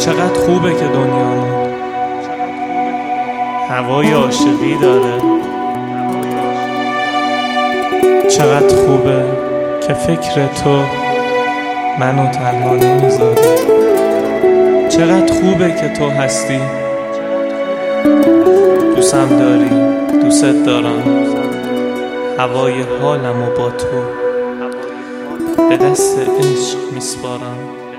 چقدر خوبه که دنیا هوای عاشقی داره. چقدر خوبه که فکر تو منو تنها نمیذاره. چقدر خوبه که تو هستی، دوستم داری، دوست دارم. هوای حالمو با تو به دست عشق میسپارم.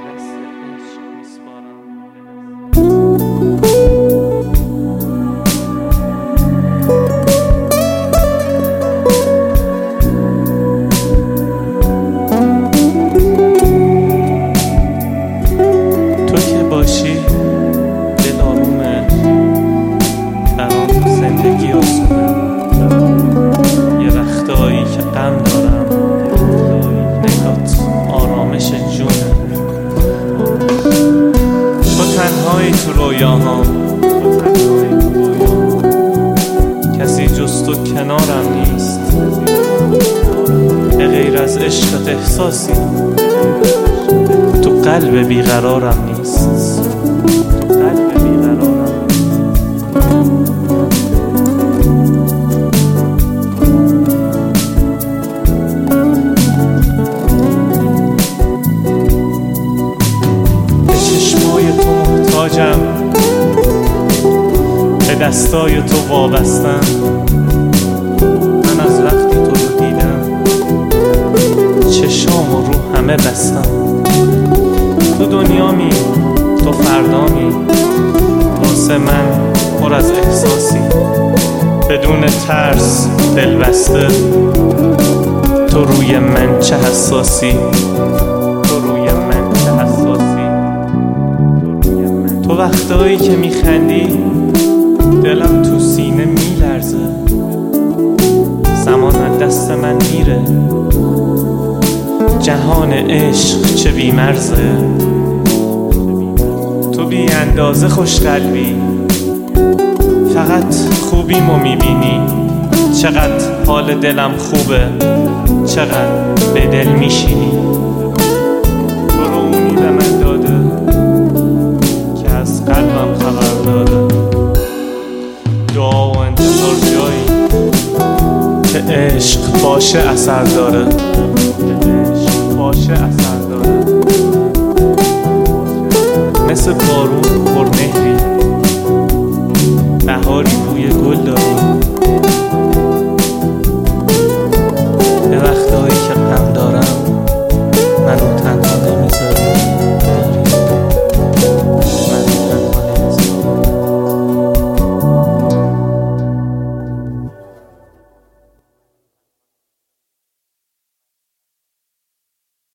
تو که باشی دل آرومه، برام زندگی آسونه. یه وقتایی که غم دارم، نگات آرامش جونه. تو تنهایی تو رویاهام، کسی جز تو کنارم نیست. به غیر از عشقت احساسی تو قلب بیقرارم نیست. به چشمای تو محتاجم، به دستای تو وابستم. من از وقتی تو رو دیدم چشام و رو همه بستم. تو دنیامی، تو فردامی، واسه من پر از احساسی. بدون ترس دل بسته، تو روی من چه حساسی. تو وقتایی که میخندی دلم تو سینه میلرزه. زمان از دست من میره، جهان عشق چه بی‌مرزه. تو بی اندازه خوش قلبی، فقط خوبیمو میبینی. چقدر حال دلم خوبه، چقدر به دل میشینی. تو رو اونی به من داده که از قلبم خبر داده. دعا و انتظار جایی که عشق باشه اثر داره. مثل بارون پرمهری، بهاری بوی گل داری. به وقتهایی که